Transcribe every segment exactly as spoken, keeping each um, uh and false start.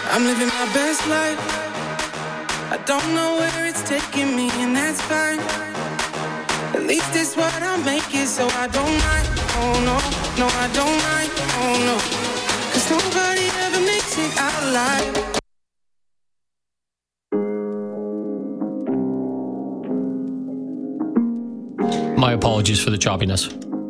I'm living my best life. I don't know where it's taking me, and that's fine. At least it's what I make it, so I don't mind. Oh no, no I don't mind. Oh no, 'cause nobody ever makes it out alive. My apologies for the choppiness.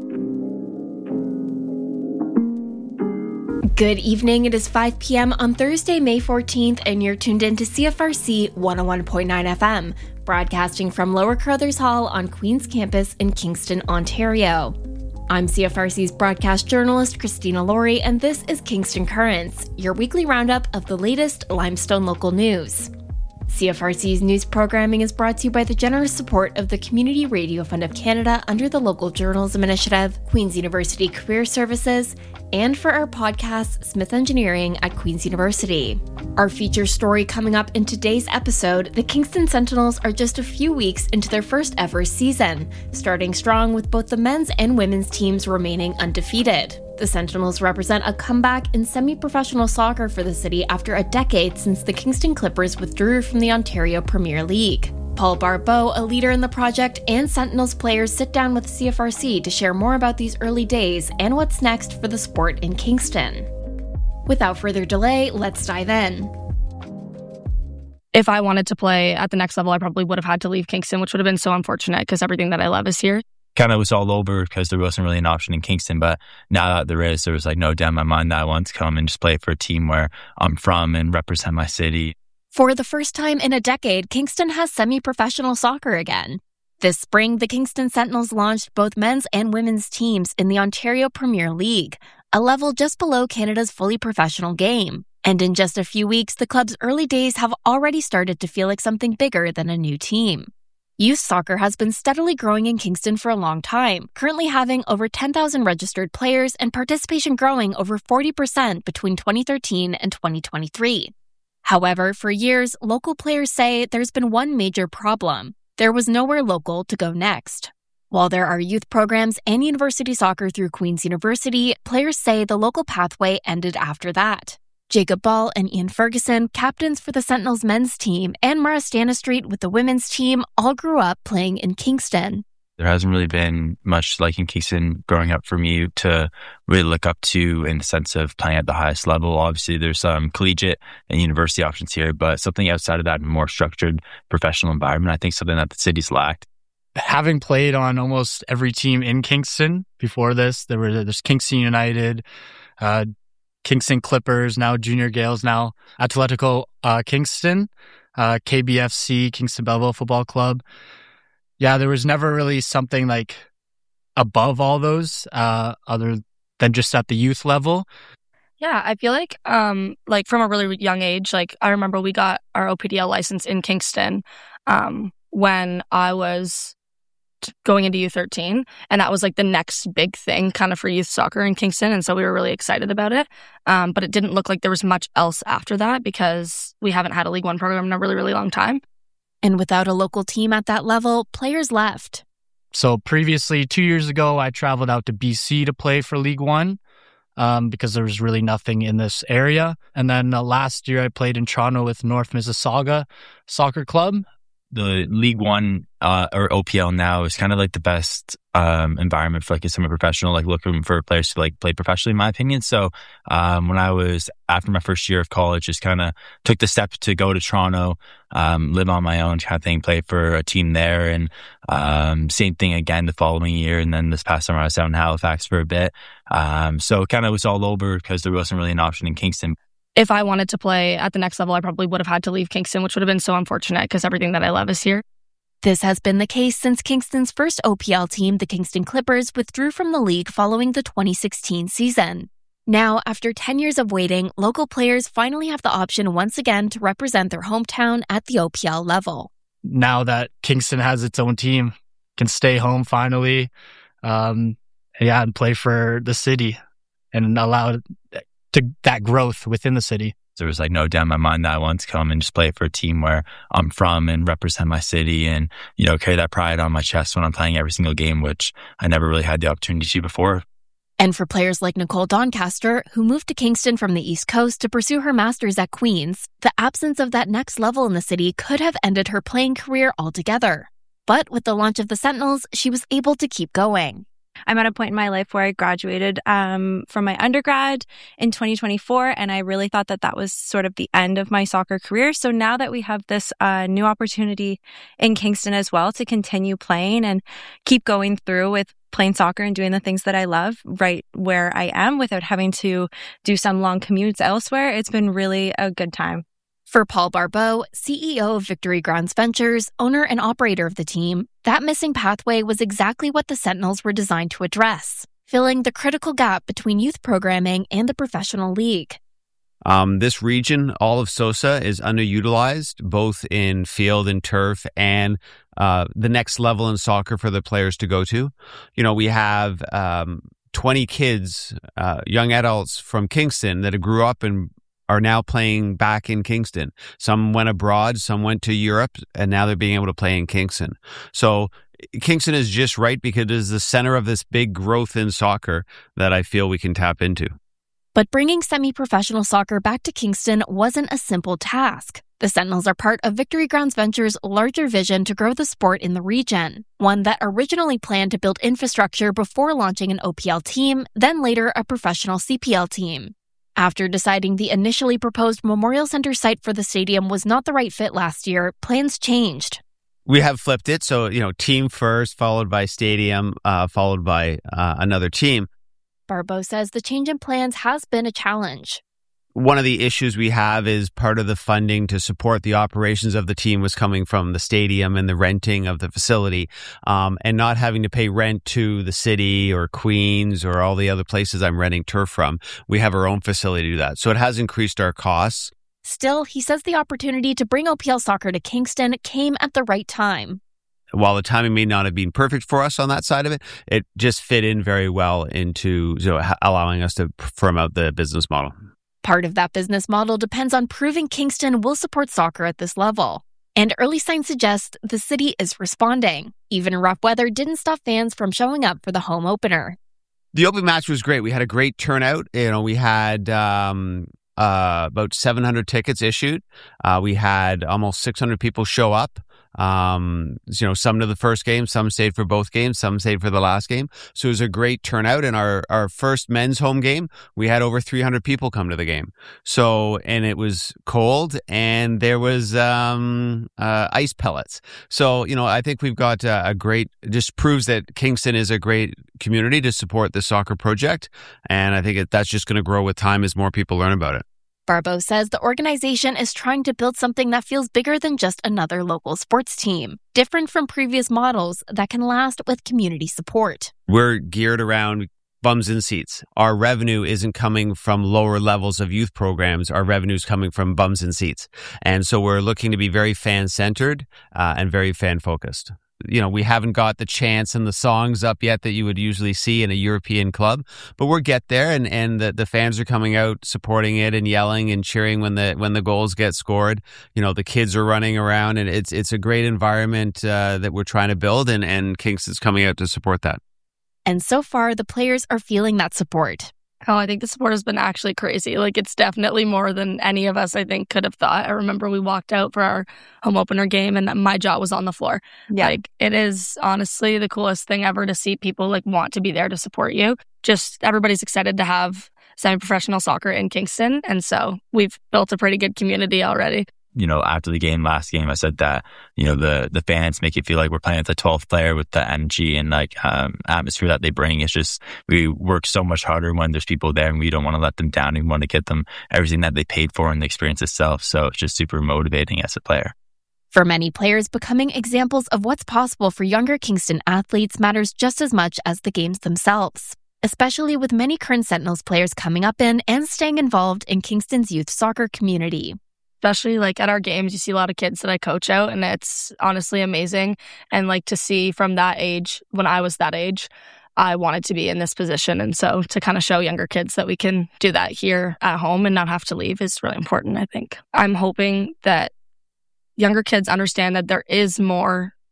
Good evening. It is five p.m. on Thursday, May fourteenth, and you're tuned in to C F R C one oh one point nine F M, broadcasting from Lower Carruthers Hall on Queen's Campus in Kingston, Ontario. I'm C F R C's broadcast journalist, Christina Laurie, and this is Kingston Currents, your weekly roundup of the latest Limestone local news. C F R C's news programming is brought to you by the generous support of the Community Radio Fund of Canada under the Local Journalism Initiative, Queen's University Career Services, and for our podcast, Smith Engineering at Queen's University. Our feature story coming up in today's episode, the Kingston Sentinels are just a few weeks into their first ever season, starting strong with both the men's and women's teams remaining undefeated. The Sentinels represent a comeback in semi-professional soccer for the city after a decade since the Kingston Clippers withdrew from the Ontario Premier League. Paul Barbeau, a leader in the project, and Sentinels players sit down with C F R C to share more about these early days and what's next for the sport in Kingston. Without further delay, let's dive in. If I wanted to play at the next level, I probably would have had to leave Kingston, which would have been so unfortunate because everything that I love is here. Kind of was all over because there wasn't really an option in Kingston, but now that there is, there was like no doubt in my mind that I want to come and just play for a team where I'm from and represent my city. For the first time in a decade, Kingston has semi-professional soccer again. This spring, the Kingston Sentinels launched both men's and women's teams in the Ontario Premier League, a level just below Canada's fully professional game. And in just a few weeks, the club's early days have already started to feel like something bigger than a new team. Youth soccer has been steadily growing in Kingston for a long time, currently having over ten thousand registered players and participation growing over forty percent between twenty thirteen and twenty twenty-three. However, for years, local players say there's been one major problem. There was nowhere local to go next. While there are youth programs and university soccer through Queen's University, players say the local pathway ended after that. Jacob Ball and Ian Ferguson, captains for the Sentinels men's team, and Mara Stanistreet with the women's team, all grew up playing in Kingston. There hasn't really been much like in Kingston growing up for me to really look up to in the sense of playing at the highest level. Obviously, there's some collegiate and university options here, but something outside of that, more structured professional environment, I think something that the city's lacked. Having played on almost every team in Kingston before this, there were there's Kingston United, uh, Kingston Clippers, now Junior Gales, now Atletico uh, Kingston, uh, K B F C, Kingston Belleville Football Club. Yeah, there was never really something like above all those, uh, other than just at the youth level. Yeah, I feel like, um, like from a really young age, like I remember we got our O P D L license in Kingston um, when I was t- going into U thirteen, and that was like the next big thing kind of for youth soccer in Kingston, and so we were really excited about it. Um, but it didn't look like there was much else after that because we haven't had a League One program in a really, really long time. And without a local team at that level, players left. So previously, two years ago, I traveled out to B C to play for League One um, because there was really nothing in this area. And then uh, last year, I played in Toronto with North Mississauga Soccer Club. The League One uh, or O P L now is kind of like the best um, environment for like a semi-professional, like looking for players to like play professionally, in my opinion. So um, when I was after my first year of college, just kind of took the step to go to Toronto, um, live on my own kind of thing, play for a team there, and um, same thing again the following year. And then this past summer, I was out in Halifax for a bit. Um, so it kind of was all over because there wasn't really an option in Kingston. If I wanted to play at the next level, I probably would have had to leave Kingston, which would have been so unfortunate because everything that I love is here. This has been the case since Kingston's first O P L team, the Kingston Clippers, withdrew from the league following the twenty sixteen season. Now, after ten years of waiting, local players finally have the option once again to represent their hometown at the O P L level. Now that Kingston has its own team, can stay home finally, um, yeah, and play for the city and allow to that growth within the city. There was like no doubt in my mind that I wanted to come and just play for a team where I'm from and represent my city and, you know, carry that pride on my chest when I'm playing every single game, which I never really had the opportunity to before. And for players like Nicole Doncaster, who moved to Kingston from the East Coast to pursue her master's at Queen's, the absence of that next level in the city could have ended her playing career altogether. But with the launch of the Sentinels, she was able to keep going. I'm at a point in my life where I graduated um, from my undergrad in twenty twenty-four, and I really thought that that was sort of the end of my soccer career. So now that we have this uh, new opportunity in Kingston as well to continue playing and keep going through with playing soccer and doing the things that I love right where I am without having to do some long commutes elsewhere, it's been really a good time. For Paul Barbeau, C E O of Victory Grounds Ventures, owner and operator of the team, that missing pathway was exactly what the Sentinels were designed to address, filling the critical gap between youth programming and the professional league. Um, this region, all of Sosa, is underutilized, both in field and turf and uh, the next level in soccer for the players to go to. You know, we have um, twenty kids, uh, young adults from Kingston that grew up and are now playing back in Kingston. Some went abroad, some went to Europe, and now they're being able to play in Kingston. So Kingston is just right because it is the center of this big growth in soccer that I feel we can tap into. But bringing semi-professional soccer back to Kingston wasn't a simple task. The Sentinels are part of Victory Grounds Ventures' larger vision to grow the sport in the region, one that originally planned to build infrastructure before launching an O P L team, then later a professional C P L team. After deciding the initially proposed Memorial Center site for the stadium was not the right fit last year, plans changed. We have flipped it. So, you know, team first, followed by stadium, uh, followed by uh, another team. Barbeau says the change in plans has been a challenge. One of the issues we have is part of the funding to support the operations of the team was coming from the stadium and the renting of the facility, um, and not having to pay rent to the city or Queens or all the other places I'm renting turf from. We have our own facility to do that. So it has increased our costs. Still, he says the opportunity to bring O P L soccer to Kingston came at the right time. While the timing may not have been perfect for us on that side of it, it just fit in very well into you know, allowing us to firm out the business model. Part of that business model depends on proving Kingston will support soccer at this level. And early signs suggest the city is responding. Even rough weather didn't stop fans from showing up for the home opener. The opening match was great. We had a great turnout. You know, we had um, uh, about seven hundred tickets issued. Uh, we had almost six hundred people show up. Um, you know, some to the first game, some stayed for both games, some stayed for the last game. So it was a great turnout. In our, our first men's home game, we had over three hundred people come to the game. So, and it was cold and there was, um, uh, ice pellets. So, you know, I think we've got a, a great, just proves that Kingston is a great community to support the soccer project. And I think it, that's just going to grow with time as more people learn about it. Barbeau says the organization is trying to build something that feels bigger than just another local sports team, different from previous models that can last with community support. We're geared around bums in seats. Our revenue isn't coming from lower levels of youth programs. Our revenue is coming from bums in seats. And so we're looking to be very fan-centered uh, and very fan-focused. You know, we haven't got the chants and the songs up yet that you would usually see in a European club, but we'll get there, and, and the, the fans are coming out supporting it and yelling and cheering when the when the goals get scored. You know, the kids are running around, and it's it's a great environment uh, that we're trying to build, and, and Kingston's coming out to support that. And so far, the players are feeling that support. Oh, I think the support has been actually crazy. Like, it's definitely more than any of us, I think, could have thought. I remember we walked out for our home opener game and my jaw was on the floor. Yeah. Like, it is honestly the coolest thing ever to see people, like, want to be there to support you. Just everybody's excited to have semi-professional soccer in Kingston. And so we've built a pretty good community already. You know, after the game, last game, I said that, you know, the, the fans make it feel like we're playing with the twelfth player with the energy and like um, atmosphere that they bring. It's just, we work so much harder when there's people there and we don't want to let them down. We want to get them everything that they paid for in the experience itself. So it's just super motivating as a player. For many players, becoming examples of what's possible for younger Kingston athletes matters just as much as the games themselves, especially with many current Sentinels players coming up in and staying involved in Kingston's youth soccer community. Especially like at our games, you see a lot of kids that I coach out, and it's honestly amazing. And like to see from that age, when I was that age, I wanted to be in this position. And so to kind of show younger kids that we can do that here at home and not have to leave is really important, I think. I'm hoping that younger kids understand that there is more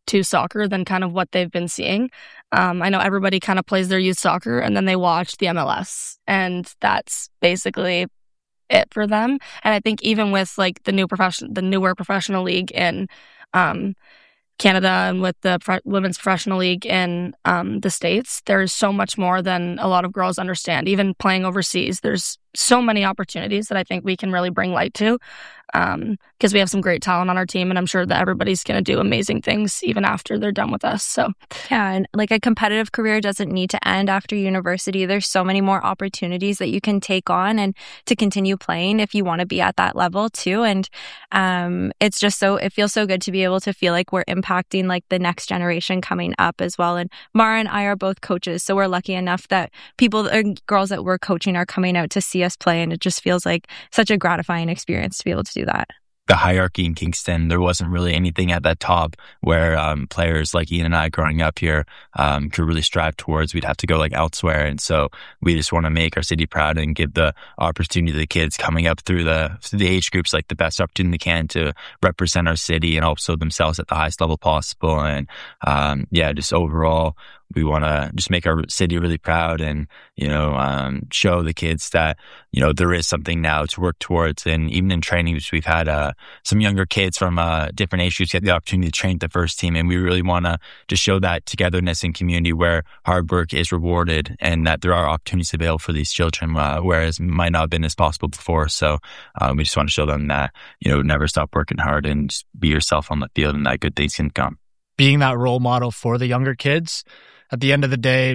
to soccer than kind of what they've been seeing. Um, I know everybody kind of plays their youth soccer and then they watch the M L S, and that's basically it for them. And I think even with like the new profession, the newer professional league in um, Canada and with the pro- women's professional league in um, the States, there's so much more than a lot of girls understand. Even playing overseas, there's so many opportunities that I think we can really bring light to, because um, we have some great talent on our team, and I'm sure that everybody's going to do amazing things even after they're done with us. So yeah, and like a competitive career doesn't need to end after university. There's so many more opportunities that you can take on and to continue playing if you want to be at that level too. And um, it's just so, it feels so good to be able to feel like we're impacting like the next generation coming up as well. And Mara and I are both coaches, so we're lucky enough that people, or girls that we're coaching, are coming out to see us play, and it just feels like such a gratifying experience to be able to do that. The hierarchy in Kingston, there wasn't really anything at that top where um, players like Ian and I growing up here um, could really strive towards. We'd have to go like elsewhere. And so we just want to make our city proud and give the opportunity to the kids coming up through the through the age groups like the best opportunity they can to represent our city and also themselves at the highest level possible. And um, yeah, just overall, we want to just make our city really proud and, you know, um, show the kids that, you know, there is something now to work towards. And even in trainings, we've had uh, some younger kids from uh, different age groups get the opportunity to train the first team. And we really want to just show that togetherness in community where hard work is rewarded and that there are opportunities available for these children, uh, whereas might not have been as possible before. So um, we just want to show them that, you know, never stop working hard and just be yourself on the field and that good things can come. Being that role model for the younger kids, at the end of the day,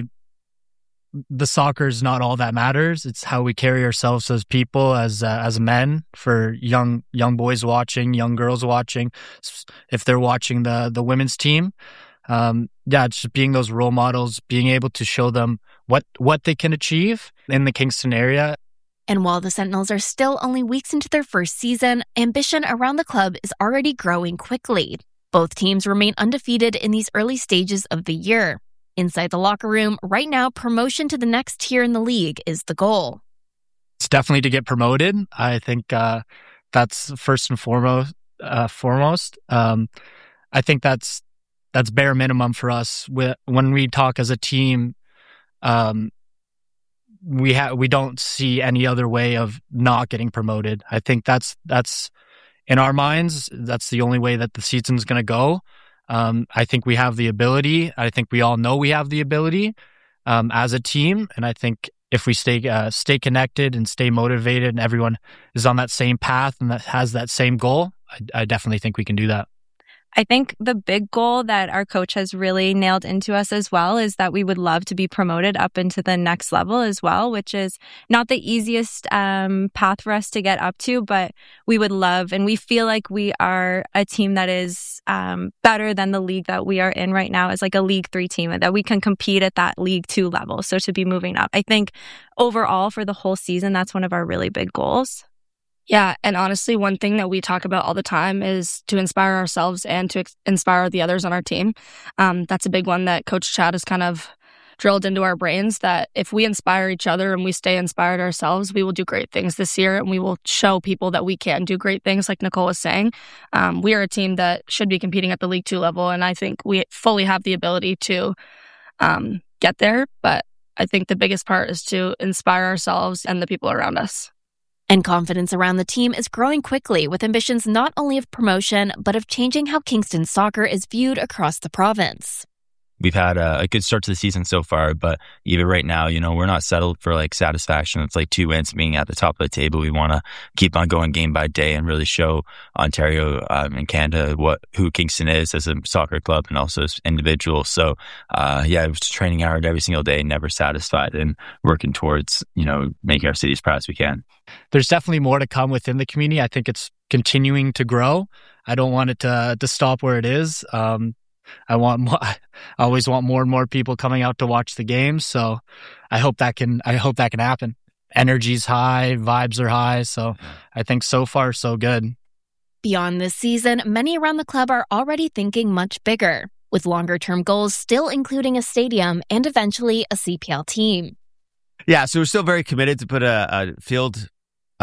the soccer is not all that matters. It's how we carry ourselves as people, as uh, as men. For young young boys watching, young girls watching, if they're watching the the women's team, um, yeah, it's just being those role models, being able to show them what what they can achieve in the Kingston area. And while the Sentinels are still only weeks into their first season, ambition around the club is already growing quickly. Both teams remain undefeated in these early stages of the year. Inside the locker room, right now, promotion to the next tier in the league is the goal. It's definitely to get promoted. I think uh, that's first and foremost. Uh, foremost, um, I think that's that's bare minimum for us. When we talk as a team, um, we have we don't see any other way of not getting promoted. I think that's that's in our minds. That's the only way that the season's going to go. Um, I think we have the ability. I think we all know we have the ability um, as a team. And I think if we stay uh, stay connected and stay motivated and everyone is on that same path and that has that same goal, I, I definitely think we can do that. I think the big goal that our coach has really nailed into us as well is that we would love to be promoted up into the next level as well, which is not the easiest um, path for us to get up to, but we would love, and we feel like we are a team that is um, better than the league that we are in right now, as like a League Three team, and that we can compete at that League Two level. So to be moving up, I think overall for the whole season, that's one of our really big goals. Yeah, and honestly, one thing that we talk about all the time is to inspire ourselves and to ex- inspire the others on our team. Um, that's a big one that Coach Chad has kind of drilled into our brains, that if we inspire each other and we stay inspired ourselves, we will do great things this year, and we will show people that we can do great things, like Nicole was saying. Um, we are a team that should be competing at the League Two level, and I think we fully have the ability to um, get there, but I think the biggest part is to inspire ourselves and the people around us. And confidence around the team is growing quickly, with ambitions not only of promotion, but of changing how Kingston soccer is viewed across the province. We've had a, a good start to the season so far, but even right now, you know, we're not settled for like satisfaction. It's like two wins being at the top of the table. We want to keep on going game by day and really show Ontario um, and Canada what who Kingston is as a soccer club and also as individuals. So, uh, yeah, just training hard every single day, never satisfied, and working towards, you know, making our city as proud as we can. There's definitely more to come within the community. I think it's continuing to grow. I don't want it to to stop where it is. Um, I want more, I always want more and more people coming out to watch the games. So I hope that can, I hope that can happen. Energy's high, vibes are high. So I think so far, so good. Beyond this season, many around the club are already thinking much bigger, with longer term goals still including a stadium and eventually a C P L team. Yeah, so we're still very committed to put a, a field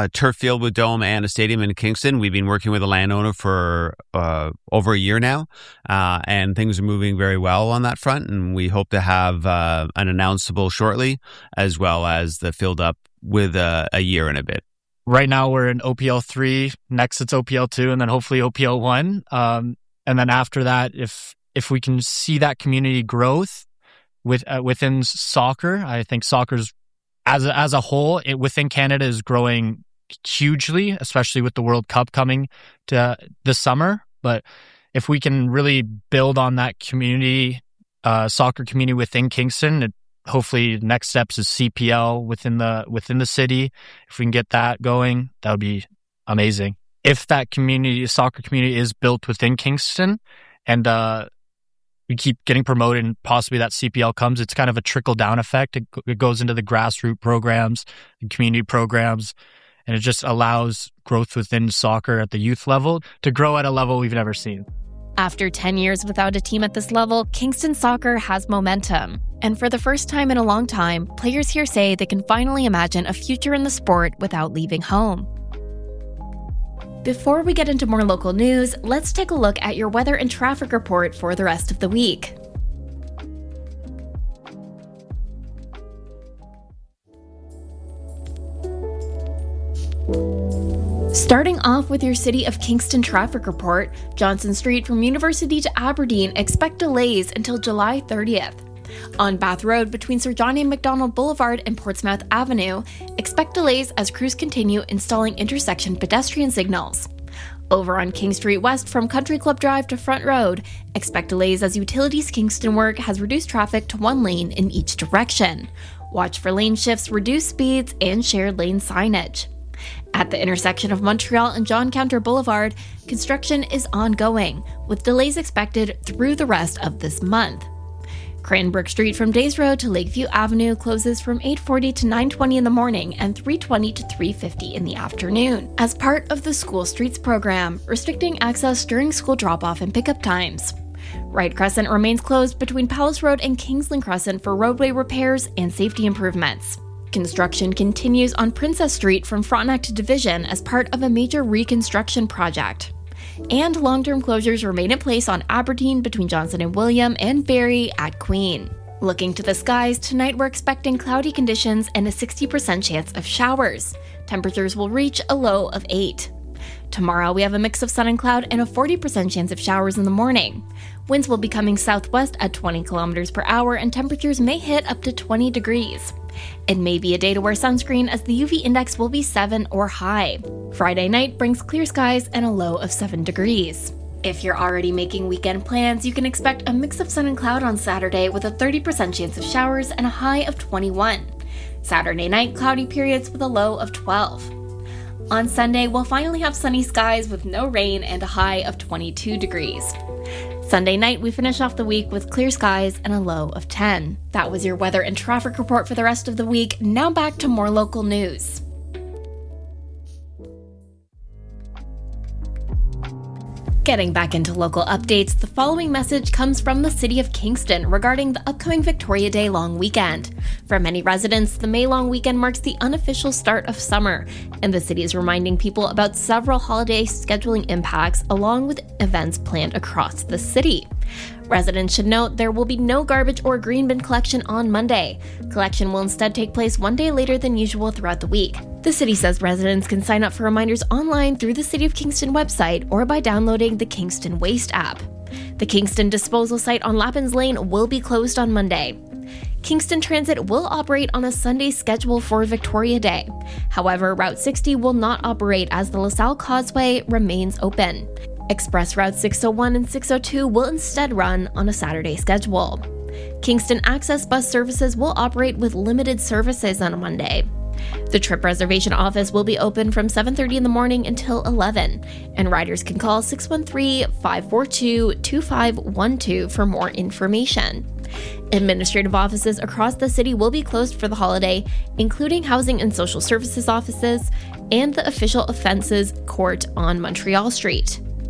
a turf field with dome and a stadium in Kingston. We've been working with a landowner for uh, over a year now, uh, and things are moving very well on that front. And we hope to have uh, an announceable shortly, as well as the field up with a, a year and a bit. Right now we're in O P L three, next it's O P L two, and then hopefully O P L one. Um, and then after that, if if we can see that community growth with uh, within soccer, I think soccer's as a, as a whole it, within Canada is growing hugely, especially with the World Cup coming to this summer. But if we can really build on that community, uh, soccer community within Kingston, it, hopefully next steps is C P L within the within the city. If we can get that going, that would be amazing. If that community, soccer community, is built within Kingston, and uh, we keep getting promoted, and possibly that C P L comes, it's kind of a trickle down effect. It, it goes into the grassroots programs and community programs, and it just allows growth within soccer at the youth level to grow at a level we've never seen. After ten years without a team at this level, Kingston Soccer has momentum. And for the first time in a long time, players here say they can finally imagine a future in the sport without leaving home. Before we get into more local news, let's take a look at your weather and traffic report for the rest of the week. Starting off with your City of Kingston traffic report, Johnson Street from University to Aberdeen expect delays until July thirtieth. On Bath Road between Sir John A. Macdonald Boulevard and Portsmouth Avenue, expect delays as crews continue installing intersection pedestrian signals. Over on King Street West from Country Club Drive to Front Road, expect delays as Utilities Kingston work has reduced traffic to one lane in each direction. Watch for lane shifts, reduced speeds, and shared lane signage. At the intersection of Montreal and John Counter Boulevard, construction is ongoing, with delays expected through the rest of this month. Cranbrook Street from Days Road to Lakeview Avenue closes from eight forty to nine twenty in the morning and three twenty to three fifty in the afternoon, as part of the School Streets program, restricting access during school drop-off and pickup times. Wright Crescent remains closed between Palace Road and Kingsland Crescent for roadway repairs and safety improvements. Construction continues on Princess Street from Frontenac to Division as part of a major reconstruction project. And long-term closures remain in place on Aberdeen between Johnson and William and Barrie at Queen. Looking to the skies, tonight we're expecting cloudy conditions and a sixty percent chance of showers. Temperatures will reach a low of eight. Tomorrow we have a mix of sun and cloud and a forty percent chance of showers in the morning. Winds will be coming southwest at twenty kilometers per hour and temperatures may hit up to twenty degrees. It may be a day to wear sunscreen as the U V index will be seven or high. Friday night brings clear skies and a low of seven degrees. If you're already making weekend plans, you can expect a mix of sun and cloud on Saturday with a thirty percent chance of showers and a high of twenty-one. Saturday night, cloudy periods with a low of twelve. On Sunday, we'll finally have sunny skies with no rain and a high of twenty-two degrees. Sunday night, we finish off the week with clear skies and a low of ten. That was your weather and traffic report for the rest of the week. Now back to more local news. Getting back into local updates, the following message comes from the City of Kingston regarding the upcoming Victoria Day long weekend. For many residents, the May long weekend marks the unofficial start of summer, and the city is reminding people about several holiday scheduling impacts along with events planned across the city. Residents should note there will be no garbage or green bin collection on Monday. Collection will instead take place one day later than usual throughout the week. The city says residents can sign up for reminders online through the City of Kingston website or by downloading the Kingston Waste app. The Kingston disposal site on Lappins Lane will be closed on Monday. Kingston Transit will operate on a Sunday schedule for Victoria Day. However, Route sixty will not operate as the LaSalle Causeway remains open. Express Route six oh one and six oh two will instead run on a Saturday schedule. Kingston Access Bus services will operate with limited services on a Monday. The trip reservation office will be open from seven thirty in the morning until eleven, and riders can call six one three, five four two, two five one two for more information. Administrative offices across the city will be closed for the holiday, including Housing and Social Services offices and the Official Offences Court on Montreal Street.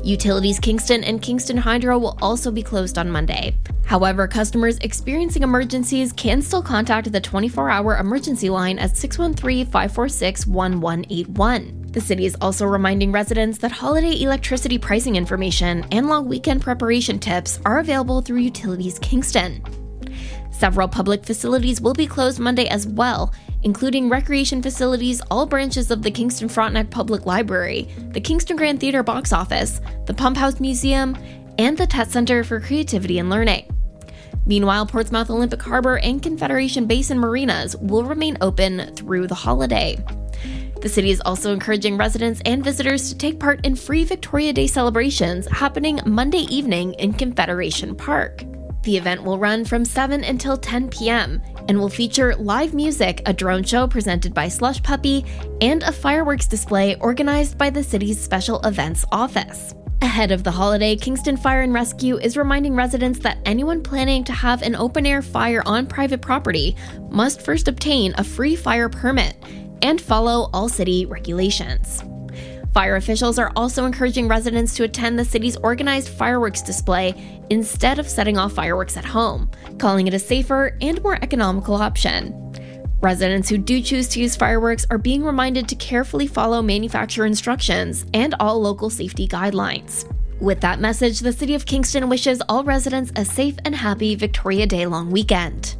Utilities Kingston and Kingston Hydro will also be closed on Monday. However, customers experiencing emergencies can still contact the twenty-four hour emergency line at six one three, five four six, one one eight one. The city is also reminding residents that holiday electricity pricing information and long weekend preparation tips are available through Utilities Kingston. Several public facilities will be closed Monday as well, including recreation facilities, all branches of the Kingston Frontenac Public Library, the Kingston Grand Theatre Box Office, the Pump House Museum, and the Tet Center for Creativity and Learning. Meanwhile, Portsmouth Olympic Harbor and Confederation Basin marinas will remain open through the holiday. The city is also encouraging residents and visitors to take part in free Victoria Day celebrations happening Monday evening in Confederation Park. The event will run from seven until ten p.m. and will feature live music, a drone show presented by Slush Puppy, and a fireworks display organized by the city's Special Events Office. Ahead of the holiday, Kingston Fire and Rescue is reminding residents that anyone planning to have an open-air fire on private property must first obtain a free fire permit and follow all city regulations. Fire officials are also encouraging residents to attend the city's organized fireworks display instead of setting off fireworks at home, calling it a safer and more economical option. Residents who do choose to use fireworks are being reminded to carefully follow manufacturer instructions and all local safety guidelines. With that message, the City of Kingston wishes all residents a safe and happy Victoria Day long weekend.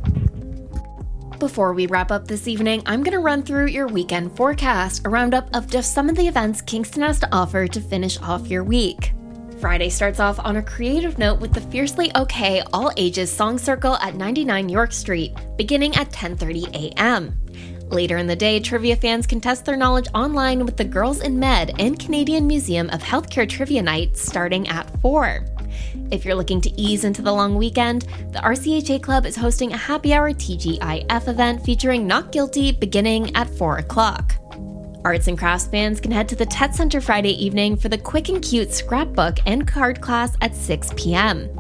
Before we wrap up this evening, I'm going to run through your weekend forecast, a roundup of just some of the events Kingston has to offer to finish off your week. Friday starts off on a creative note with the Fiercely OK All Ages Song Circle at ninety-nine York Street, beginning at ten thirty a.m. Later in the day, trivia fans can test their knowledge online with the Girls in Med and Canadian Museum of Healthcare Trivia Night starting at four. If you're looking to ease into the long weekend, the R C H A Club is hosting a happy hour T G I F event featuring Not Guilty beginning at four o'clock. Arts and crafts fans can head to the Tet Center Friday evening for the Quick and Cute scrapbook and card class at six p.m.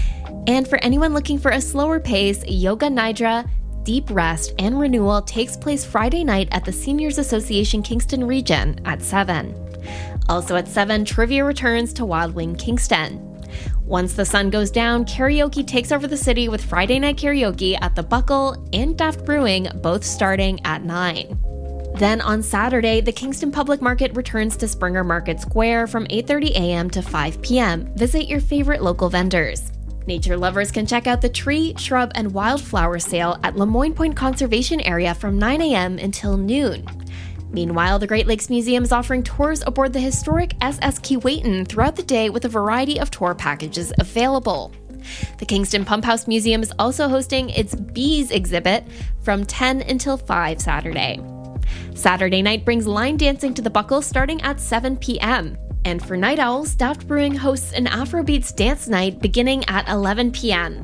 And for anyone looking for a slower pace, Yoga Nidra, Deep Rest, and Renewal takes place Friday night at the Seniors Association Kingston Region at seven. Also at seven, trivia returns to Wild Wing Kingston. Once the sun goes down, karaoke takes over the city with Friday night karaoke at the Buckle and Daft Brewing, both starting at nine. Then on Saturday, the Kingston Public Market returns to Springer Market Square from eight thirty a.m. to five p.m. Visit your favorite local vendors. Nature lovers can check out the tree, shrub, and wildflower sale at Lemoyne Point Conservation Area from nine a.m. until noon. Meanwhile, the Great Lakes Museum is offering tours aboard the historic S S Keewatin throughout the day with a variety of tour packages available. The Kingston Pump House Museum is also hosting its Bees exhibit from ten until five Saturday. Saturday night brings line dancing to the Buckle starting at seven p.m. And for Night Owls, Daft Brewing hosts an Afrobeats dance night beginning at eleven p.m.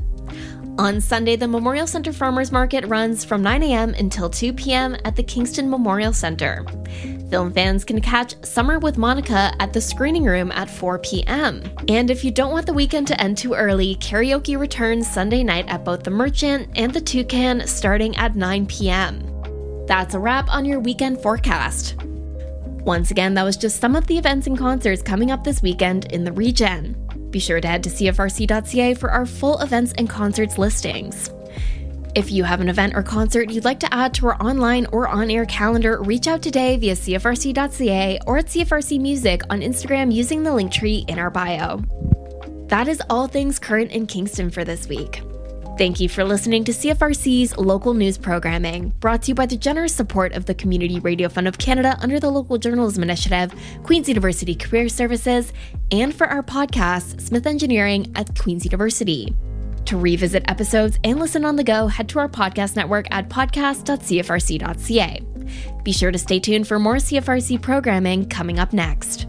On Sunday, the Memorial Center Farmers Market runs from nine a.m. until two p.m. at the Kingston Memorial Center. Film fans can catch Summer with Monica at the Screening Room at four p.m. And if you don't want the weekend to end too early, karaoke returns Sunday night at both the Merchant and the Toucan starting at nine p.m. That's a wrap on your weekend forecast. Once again, that was just some of the events and concerts coming up this weekend in the region. Be sure to head to C F R C dot C A for our full events and concerts listings. If you have an event or concert you'd like to add to our online or on-air calendar, reach out today via C F R C dot C A or at C F R C Music on Instagram using the link tree in our bio. That is all things current in Kingston for this week. Thank you for listening to C F R C's local news programming, brought to you by the generous support of the Community Radio Fund of Canada under the Local Journalism Initiative, Queen's University Career Services, and for our podcast, Smith Engineering at Queen's University. To revisit episodes and listen on the go, head to our podcast network at podcast dot C F R C dot C A. Be sure to stay tuned for more C F R C programming coming up next.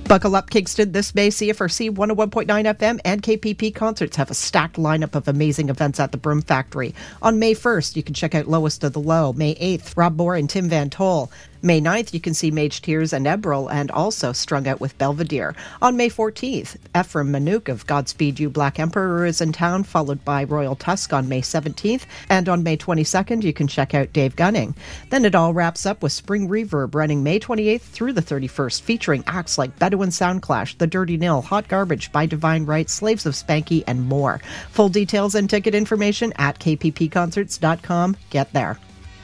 Buckle up, Kingston. This May, C F R C one oh one point nine F M and K P P Concerts have a stacked lineup of amazing events at the Broom Factory. On May first, you can check out Lowest of the Low. May eighth, Rob Moore and Tim Van Toll. May ninth, you can see Mage Tears and Ebril, and also Strung Out with Belvedere. On May fourteenth, Ephraim Manouk of Godspeed You Black Emperor is in town, followed by Royal Tusk on May seventeenth. And on May twenty-second, you can check out Dave Gunning. Then it all wraps up with Spring Reverb, running May twenty-eighth through the thirty-first, featuring acts like Bedouin Soundclash, The Dirty Nil, Hot Garbage, By Divine Right, Slaves of Spanky, and more. Full details and ticket information at k p p concerts dot com. Get there.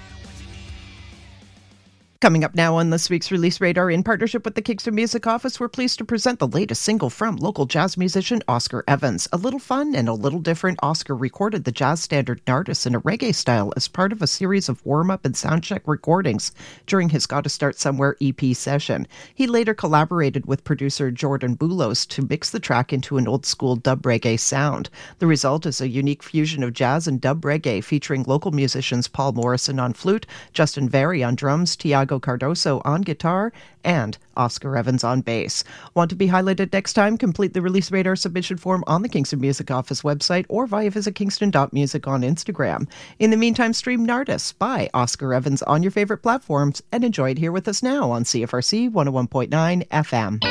Coming up now on this week's Release Radar, in partnership with the Kingston Music Office, we're pleased to present the latest single from local jazz musician Oscar Evans. A little fun and a little different, Oscar recorded the jazz standard Nardis in a reggae style as part of a series of warm-up and soundcheck recordings during his Gotta Start Somewhere E P session. He later collaborated with producer Jordan Boulos to mix the track into an old-school dub reggae sound. The result is a unique fusion of jazz and dub reggae featuring local musicians Paul Morrison on flute, Justin Vary on drums, Tiago Cardoso on guitar, and Oscar Evans on bass. Want to be highlighted next time? Complete the Release Radar submission form on the Kingston Music Office website or via visit kingston dot music on Instagram. In the meantime, stream Nardis by Oscar Evans on your favorite platforms and enjoy it here with us now on C F R C one oh one point nine F M.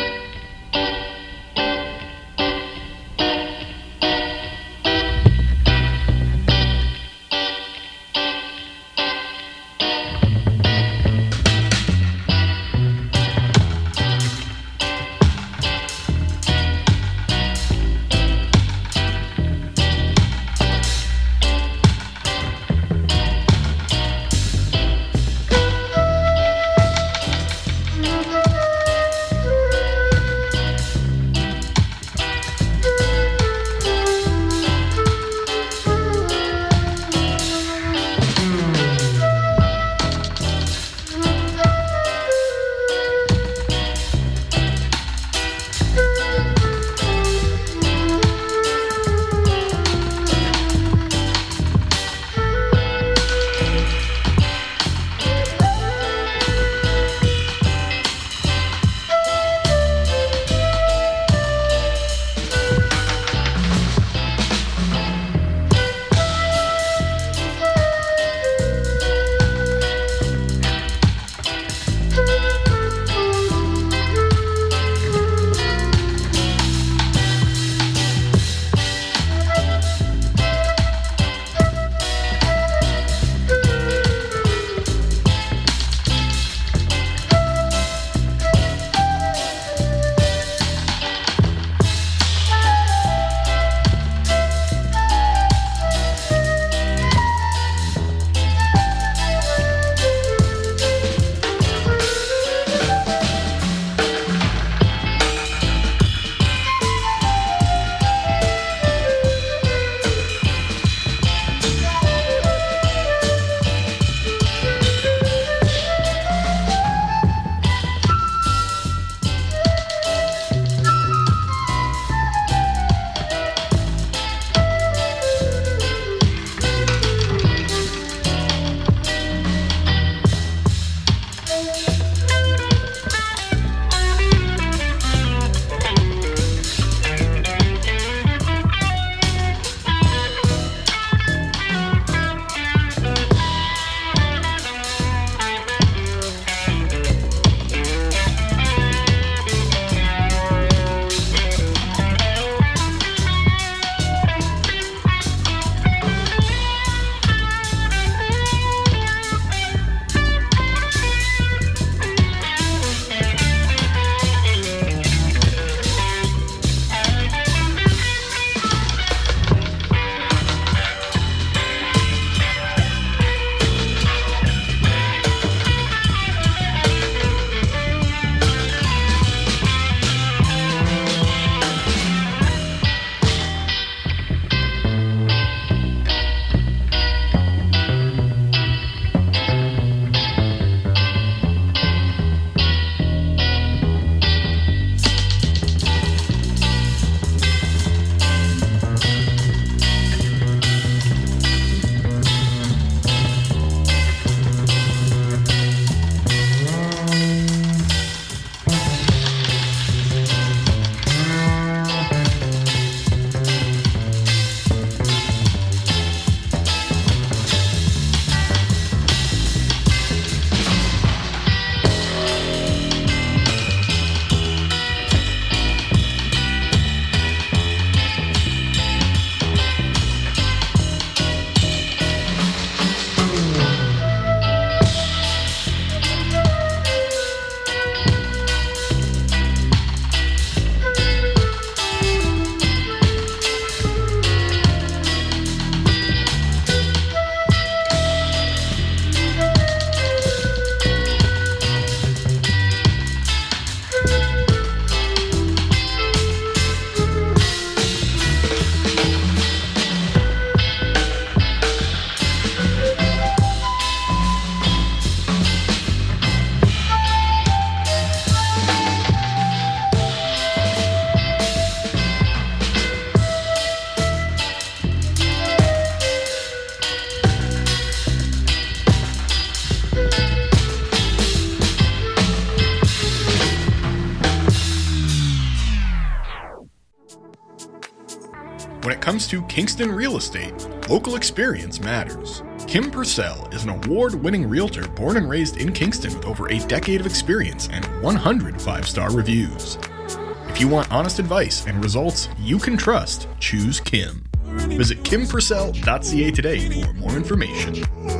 comes to Kingston real estate, local experience matters. Kim Purcell is an award-winning realtor born and raised in Kingston with over a decade of experience and one hundred five-star reviews. If you want honest advice and results you can trust, choose Kim. Visit kim purcell dot c a today for more information.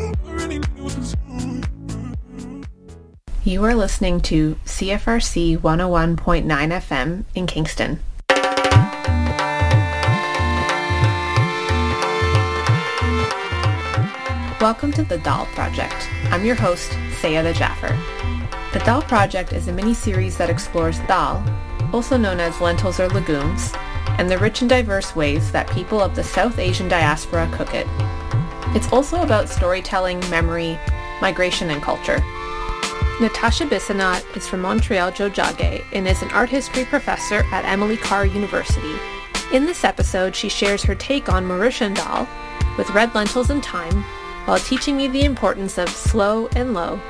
You are listening to C F R C one oh one point nine F M in Kingston. Welcome to The Dal Project. I'm your host, Sayeda Jaffer. The Dal Project is a mini-series that explores dal, also known as lentils or legumes, and the rich and diverse ways that people of the South Asian diaspora cook it. It's also about storytelling, memory, migration, and culture. Natasha Bissonat is from Montreal, Jojage, and is an art history professor at Emily Carr University. In this episode, she shares her take on Mauritian dal with red lentils and thyme, while teaching me the importance of slow and low.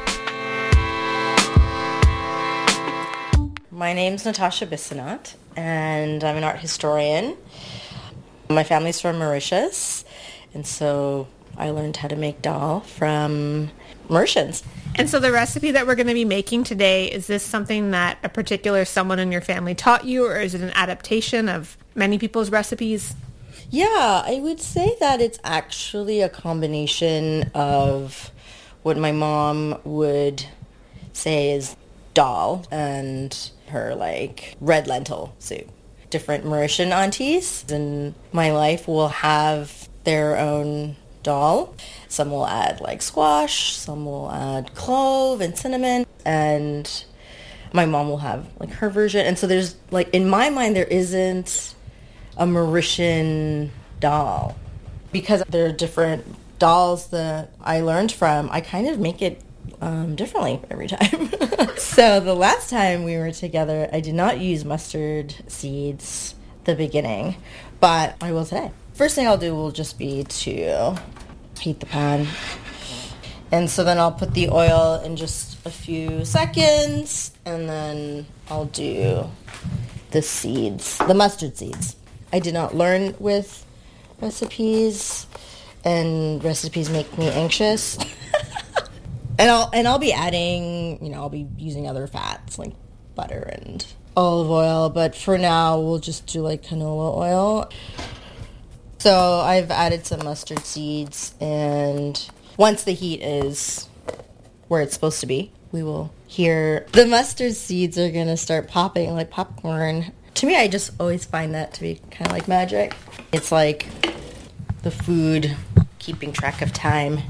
My name's Natasha Bissonat, and I'm an art historian. My family's from Mauritius, and so I learned how to make dal from Mauritians. And so the recipe that we're going to be making today, is this something that a particular someone in your family taught you, or is it an adaptation of many people's recipes? Yeah, I would say that it's actually a combination of what my mom would say is dal and her like red lentil soup. Different Mauritian aunties in my life will have their own dal. Some will add like squash, some will add clove and cinnamon, and my mom will have like her version. And so there's like, in my mind, there isn't a Mauritian dal. Because there are different dals that I learned from, I kind of make it um, differently every time. So the last time we were together, I did not use mustard seeds at the beginning, but I will today. First thing I'll do will just be to heat the pan. And so then I'll put the oil in just a few seconds, and then I'll do the seeds, the mustard seeds. I did not learn with recipes, and recipes make me anxious. and I'll and I'll be adding, you know, I'll be using other fats like butter and olive oil, but for now we'll just do like canola oil. So I've added some mustard seeds, and once the heat is where it's supposed to be, we will hear the mustard seeds are going to start popping like popcorn. To me, I just always find that to be kind of like magic. It's like the food keeping track of time.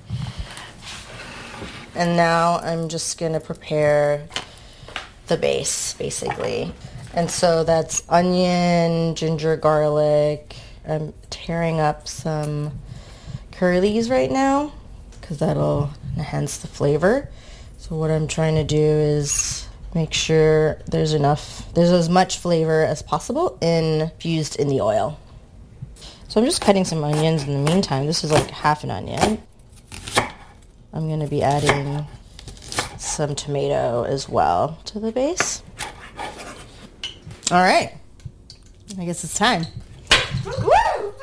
And now I'm just going to prepare the base, basically. And so that's onion, ginger, garlic. I'm tearing up some curry leaves right now because that'll enhance the flavor. So what I'm trying to do is make sure there's enough, there's as much flavor as possible infused in the oil. So I'm just cutting some onions in the meantime. This is like half an onion. I'm going to be adding some tomato as well to the base. All right. I guess it's time. Woo!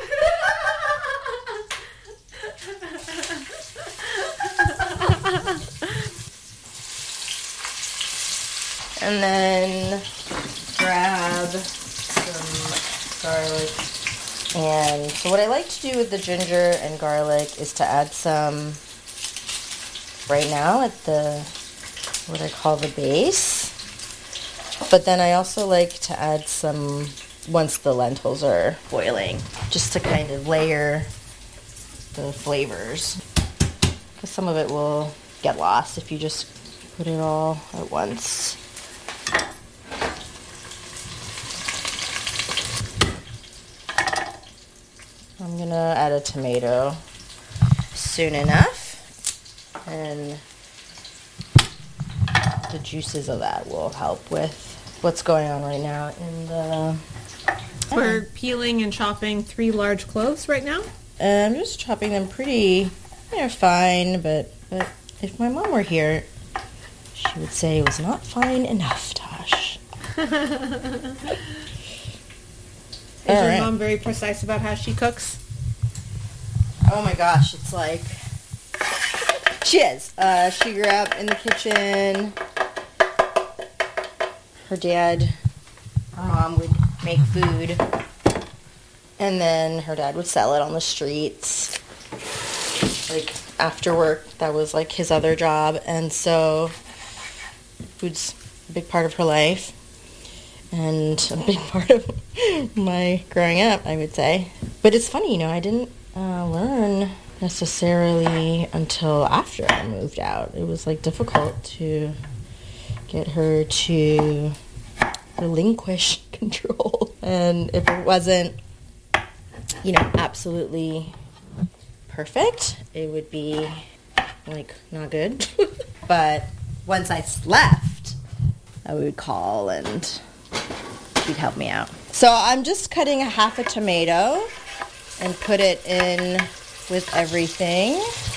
And then grab some garlic. And so what I like to do with the ginger and garlic is to add some right now at the, what I call the base. But then I also like to add some once the lentils are boiling, just to kind of layer the flavors. Because some of it will get lost if you just put it all at once. I'm going to add a tomato soon enough, and the juices of that will help with what's going on right now in the... We're peeling and chopping three large cloves right now? Uh, I'm just chopping them pretty, you know, fine, but, but if my mom were here, she would say it was not fine enough, Tosh. Is All your right. mom very precise about how she cooks? Oh my gosh, it's like... She is. Uh, she grew up in the kitchen. Her dad, her mom would make food. And then her dad would sell it on the streets. Like, after work, that was like his other job. And so, food's a big part of her life. And a big part of my growing up, I would say. But it's funny, you know, I didn't uh, learn necessarily until after I moved out. It was like difficult to get her to relinquish control. And if it wasn't, you know, absolutely perfect, it would be like not good. But once I left, I would call and she'd help me out. So I'm just cutting a half a tomato and put it in with everything.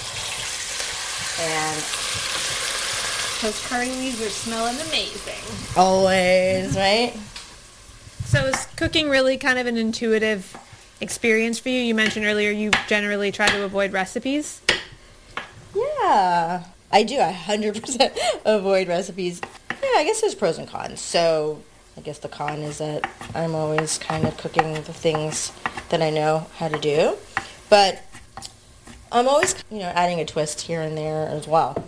And Those curry leaves are smelling amazing. always, right? So is cooking really kind of an intuitive experience for you? You mentioned earlier you generally try to avoid recipes. Yeah, I do. I one hundred percent avoid recipes. Yeah, I guess there's pros and cons. So I guess the con is that I'm always kind of cooking the things that I know how to do. But I'm always, you know, adding a twist here and there as well.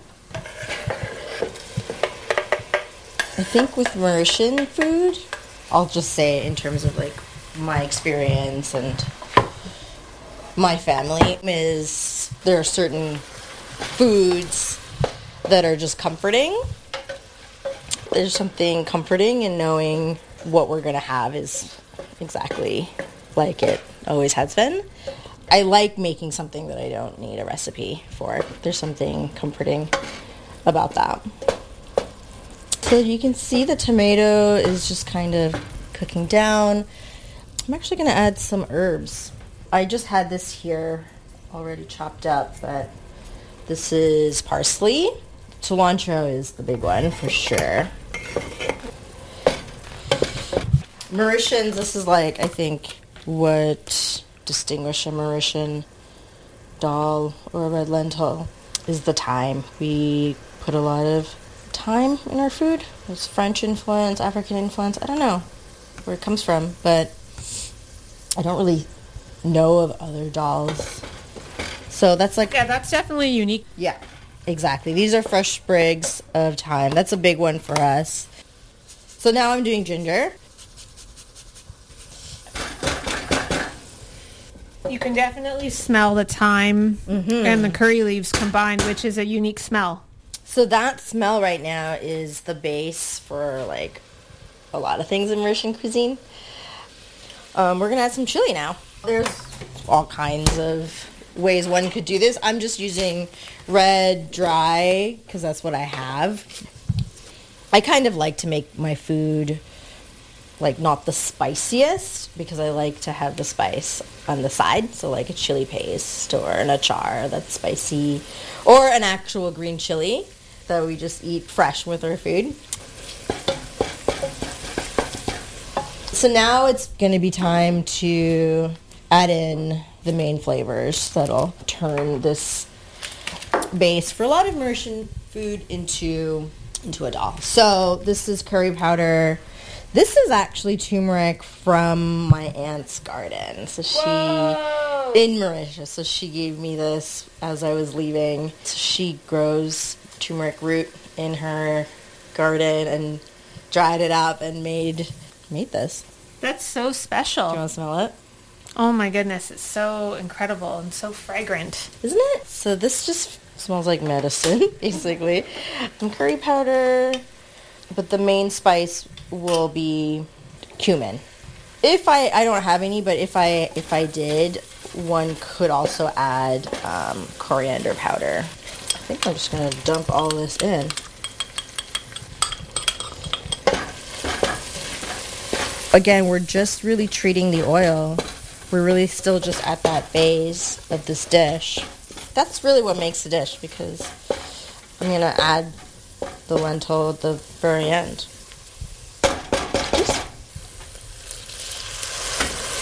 I think with Mauritian food, I'll just say in terms of like my experience and my family, is there are certain foods that are just comforting. There's something comforting in knowing what we're going to have is exactly like it always has been. I like making something that I don't need a recipe for. There's something comforting about that. So you can see the tomato is just kind of cooking down. I'm actually going to add some herbs. I just had this here already chopped up, but this is parsley. Cilantro is the big one for sure. Mauritians, this is like, I think, what distinguish a Mauritian dal or a red lentil is the thyme. We put a lot of thyme in our food. It's French influence, African influence. I don't know where it comes from, but I don't really know of other dals. So that's like... Yeah, that's definitely unique. Yeah, exactly. These are fresh sprigs of thyme. That's a big one for us. So now I'm doing ginger. You can definitely smell the thyme Mm-hmm. and the curry leaves combined, which is a unique smell. So that smell right now is the base for like a lot of things in Mauritian cuisine. Um, we're going to add some chili now. There's all kinds of ways one could do this. I'm just using red dry because that's what I have. I kind of like to make my food like not the spiciest because I like to have the spice on the side. So like a chili paste or an achar that's spicy, or an actual green chili that we just eat fresh with our food. So now it's going to be time to add in the main flavors that'll turn this base for a lot of Mauritian food into into a dal. So this is curry powder. This is actually turmeric from my aunt's garden. So she, Whoa. in Mauritius, so she gave me this as I was leaving. So she grows turmeric root in her garden and dried it up and made made this. That's so special. Do you want to smell it? Oh my goodness, it's so incredible and so fragrant. Isn't it? So this just smells like medicine, basically. Some curry powder, but the main spice will be cumin. If I, I don't have any, but if I if I did, one could also add um, coriander powder. I think I'm just going to dump all this in. Again, we're just really treating the oil. We're really still just at that base of this dish. That's really what makes the dish, because I'm going to add the lentil at the very end.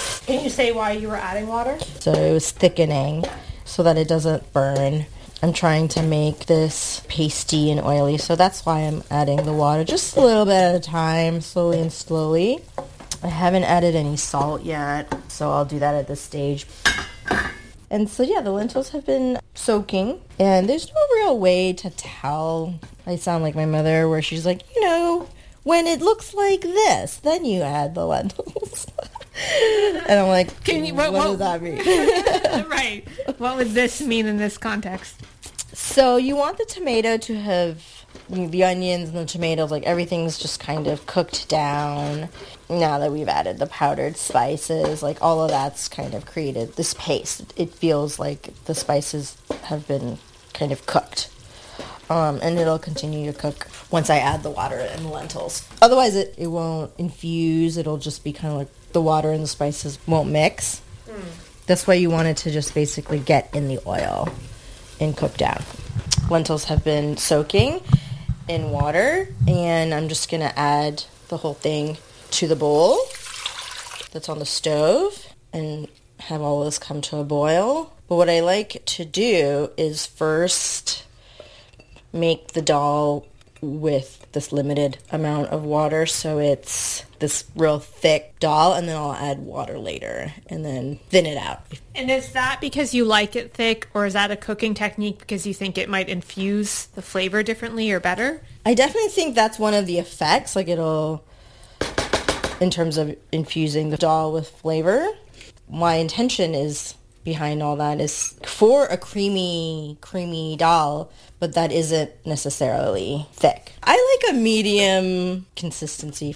say why you were adding water? So it was thickening so that it doesn't burn. I'm trying to make this pasty and oily, so that's why I'm adding the water just a little bit at a time, slowly and slowly. I haven't added any salt yet, so I'll do that at this stage. And so yeah, the lentils have been soaking, and there's no real way to tell. I sound like my mother where she's like, you know, when it looks like this, then you add the lentils. And I'm like, Can you, what, what, what does that mean? Right. What would this mean in this context? So you want the tomato to have, you know, the onions and the tomatoes, like everything's just kind of cooked down. Now that we've added the powdered spices, like all of that's kind of created this paste. It feels like the spices have been kind of cooked. Um, and it'll continue to cook once I add the water and the lentils. Otherwise, it, it won't infuse. It'll just be kind of like the water and the spices won't mix. Mm. That's why you want it to just basically get in the oil and cook down. Lentils have been soaking in water, and I'm just going to add the whole thing to the bowl that's on the stove and have all this come to a boil. But what I like to do is first make the dal with this limited amount of water, so it's this real thick dal, and then I'll add water later and then thin it out. And is that because you like it thick, or is that a cooking technique because you think it might infuse the flavor differently or better? I definitely think that's one of the effects, like it'll, in terms of infusing the dal with flavor. My intention is behind all that is for a creamy, creamy dal, but that isn't necessarily thick. I like a medium consistency.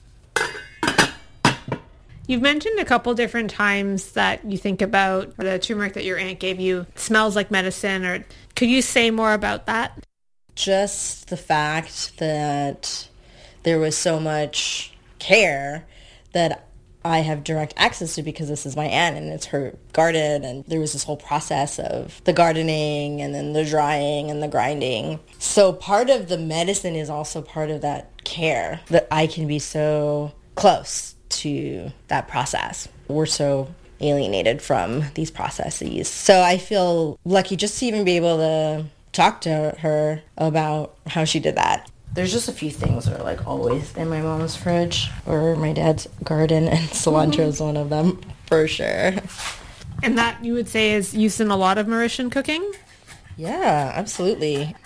You've mentioned a couple different times that you think about the turmeric that your aunt gave you smells like medicine, or could you say more about that? Just the fact that there was so much care that I have direct access to because this is my aunt and it's her garden, and there was this whole process of the gardening and then the drying and the grinding. So part of the medicine is also part of that care, that I can be so close to that process. We're so alienated from these processes. So I feel lucky just to even be able to talk to her about how she did that. There's just a few things that are like always in my mom's fridge or my dad's garden, and cilantro is one of them for sure. And that you would say is used in a lot of Mauritian cooking? Yeah, absolutely.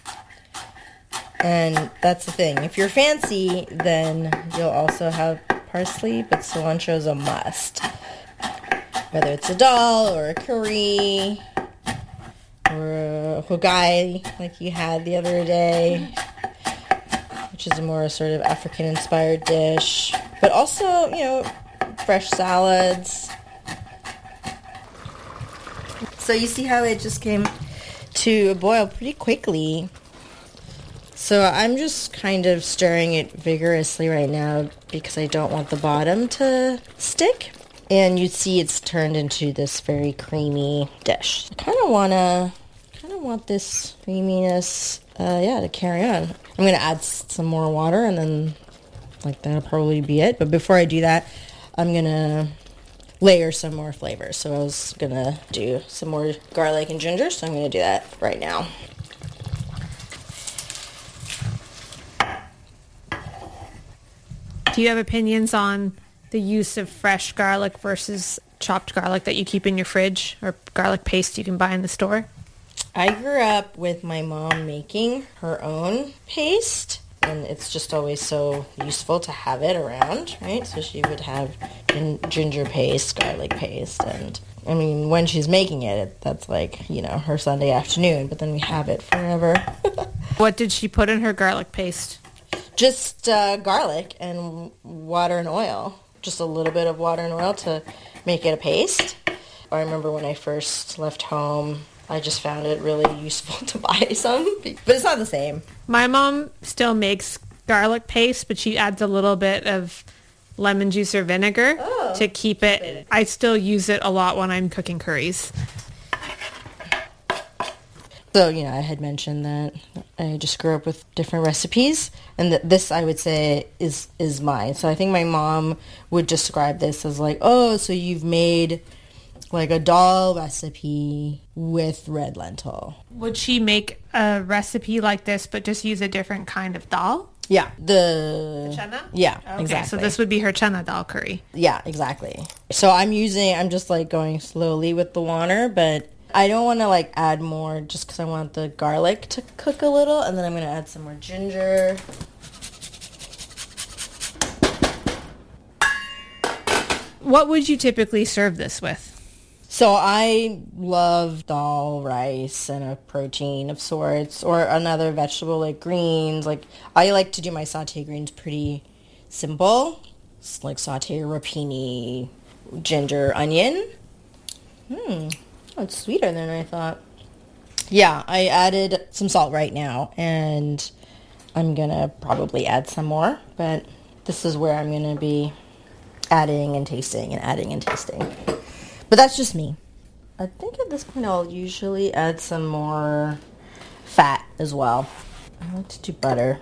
And that's the thing. If you're fancy, then you'll also have parsley, but cilantro is a must. Whether it's a dal or a curry or a hogai like you had the other day, which is a more sort of African-inspired dish. But also, you know, fresh salads. So you see how it just came to a boil pretty quickly. So I'm just kind of stirring it vigorously right now because I don't want the bottom to stick. And you see it's turned into this very creamy dish. I kind of want to, kind of want this creaminess, uh, yeah, to carry on. I'm going to add some more water, and then, like, that'll probably be it. But before I do that, I'm going to layer some more flavors. So I was going to do some more garlic and ginger, so I'm going to do that right now. Do you have opinions on the use of fresh garlic versus chopped garlic that you keep in your fridge, or garlic paste you can buy in the store? I grew up with my mom making her own paste, and it's just always so useful to have it around, right? So she would have gin- ginger paste, garlic paste, and I mean, when she's making it, that's like, you know, her Sunday afternoon, but then we have it forever. What did she put in her garlic paste? Just uh, garlic and water and oil. Just a little bit of water and oil to make it a paste. I remember when I first left home, I just found it really useful to buy some, but it's not the same. My mom still makes garlic paste, but she adds a little bit of lemon juice or vinegar oh. to keep it. I still use it a lot when I'm cooking curries. So, you know, I had mentioned that I just grew up with different recipes, and th- this I would say is is mine. So I think my mom would describe this as like, oh, so you've made like a dal recipe with red lentil. Would she make a recipe like this but just use a different kind of dal? Yeah, the, the chana. Yeah, okay, exactly. So this would be her chana dal curry. Yeah, exactly. So I'm using, I'm just like going slowly with the water, but I don't want to like add more just because I want the garlic to cook a little, and then I'm going to add some more ginger. What would you typically serve this with? So I love dal, rice, and a protein of sorts, or another vegetable like greens. Like I like to do my sauté greens pretty simple. It's like sauté rapini, ginger, onion. Hmm. Oh, it's sweeter than I thought. Yeah, I added some salt right now, and I'm going to probably add some more, but this is where I'm going to be adding and tasting and adding and tasting. But that's just me. I think at this point I'll usually add some more fat as well. I like to do butter.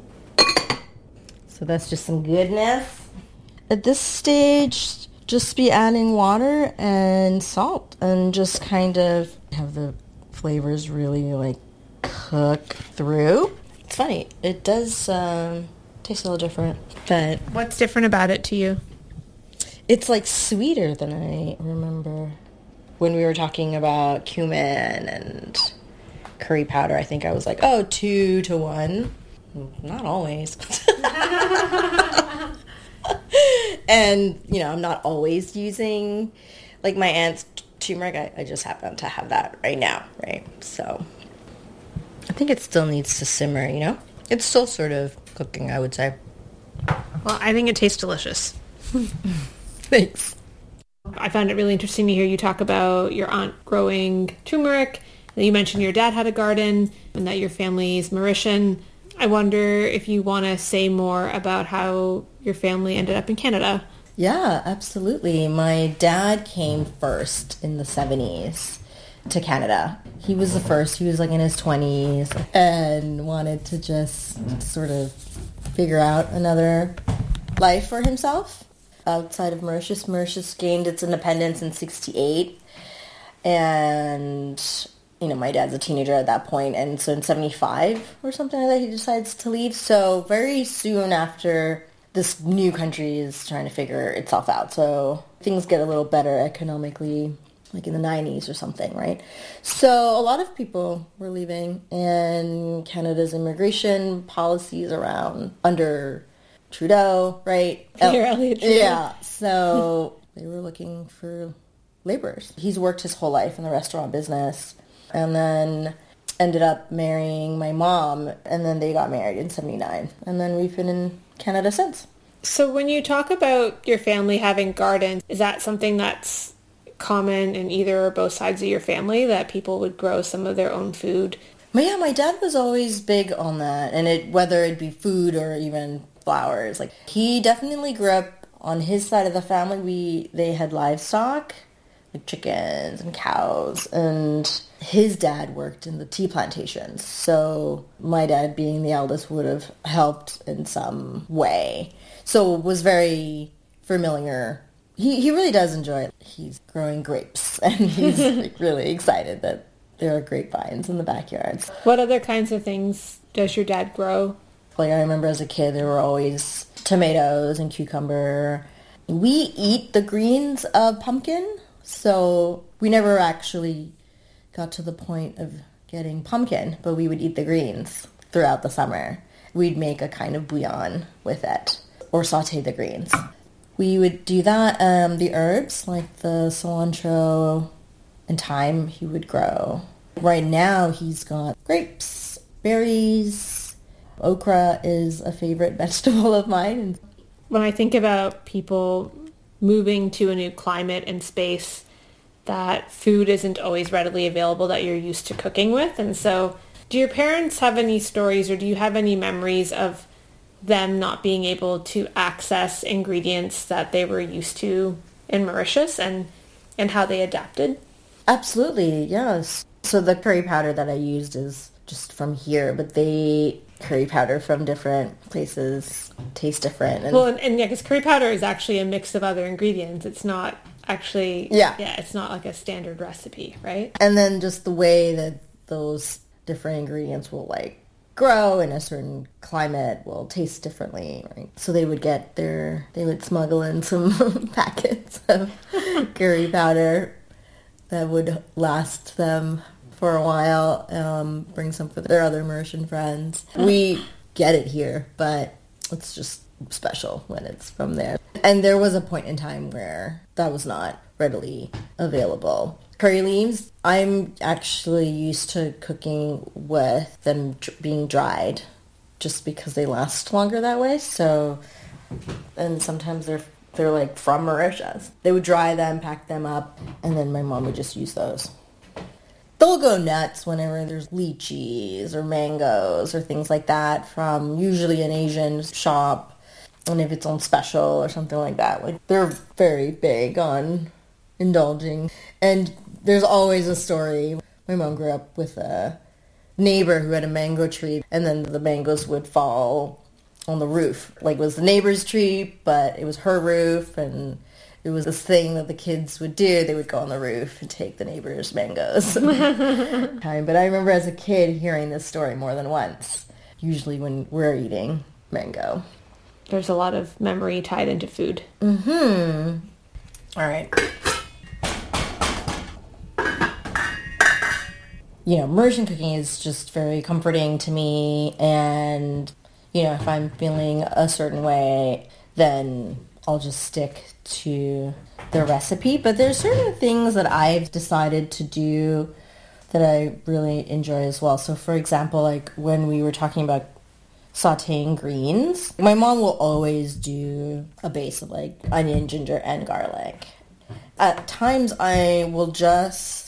So that's just some goodness. At this stage, just be adding water and salt and just kind of have the flavors really like cook through. It's funny. It does um, taste a little different. But what's different about it to you? It's like sweeter than I remember. When we were talking about cumin and curry powder, I think I was like, oh, two to one. Not always. And, you know, I'm not always using, like, my aunt's turmeric. I, I just happen to have that right now, right? So I think it still needs to simmer, you know? It's still sort of cooking, I would say. Well, I think it tastes delicious. Thanks. I found it really interesting to hear you talk about your aunt growing turmeric. You mentioned your dad had a garden and that your family is Mauritian. I wonder if you want to say more about how your family ended up in Canada. Yeah, absolutely. My dad came first in the seventies to Canada. He was the first. He was like in his twenties and wanted to just sort of figure out another life for himself outside of Mauritius. Mauritius gained its independence in sixty-eight, and you know, my dad's a teenager at that point, and so in seventy-five or something like that, he decides to leave. So very soon after, this new country is trying to figure itself out. So things get a little better economically, like in the nineties or something, right? So a lot of people were leaving, and Canada's immigration policies around under Trudeau, right? Pierre Elliott Trudeau. Yeah, so they were looking for laborers. He's worked his whole life in the restaurant business, and then ended up marrying my mom, and then they got married in seventy-nine, and then we've been in Canada since. So when you talk about your family having gardens, is that something that's common in either or both sides of your family, that people would grow some of their own food? But yeah, my dad was always big on that, and it whether it be food or even flowers. Like, he definitely grew up on his side of the family. We they had livestock, like chickens and cows, and his dad worked in the tea plantations. So my dad, being the eldest, would have helped in some way. So it was very familiar. He he really does enjoy it. He's growing grapes, and he's like really excited that there are grapevines in the backyards. What other kinds of things does your dad grow? Like, I remember as a kid, there were always tomatoes and cucumber. We eat the greens of pumpkin, so we never actually got to the point of getting pumpkin, but we would eat the greens throughout the summer. We'd make a kind of bouillon with it, or saute the greens. We would do that. Um, the herbs, like the cilantro and thyme, he would grow. Right now, he's got grapes, berries. Okra is a favorite vegetable of mine. When I think about people moving to a new climate and space, that food isn't always readily available that you're used to cooking with. And so do your parents have any stories, or do you have any memories of them not being able to access ingredients that they were used to in Mauritius, and, and how they adapted? Absolutely, yes. So the curry powder that I used is just from here, but they curry powder from different places taste different. And, well, and, and yeah, because curry powder is actually a mix of other ingredients. It's not actually, yeah, yeah, it's not like a standard recipe, right? And then just the way that those different ingredients will like grow in a certain climate will taste differently, right? So they would get their, they would smuggle in some packets of curry powder that would last them for a while, um, bring some for their other Mauritian friends. We get it here, but it's just special when it's from there. And there was a point in time where that was not readily available. Curry leaves, I'm actually used to cooking with them being dried just because they last longer that way. So, and sometimes they're they're like from Mauritius. They would dry them, pack them up, and then my mom would just use those. They'll go nuts whenever there's lychees or mangoes or things like that from usually an Asian shop. And if it's on special or something like that, like they're very big on indulging. And there's always a story. My mom grew up with a neighbor who had a mango tree, and then the mangoes would fall on the roof. Like it was the neighbor's tree, but it was her roof, and it was this thing that the kids would do. They would go on the roof and take the neighbor's mangoes. But I remember as a kid hearing this story more than once, usually when we're eating mango. There's a lot of memory tied into food. Mm-hmm. All right. You know, Mauritian cooking is just very comforting to me, and, you know, if I'm feeling a certain way, then I'll just stick to the recipe. But there's certain things that I've decided to do that I really enjoy as well. So, for example, like when we were talking about sauteing greens, my mom will always do a base of like onion, ginger, and garlic. At times, I will just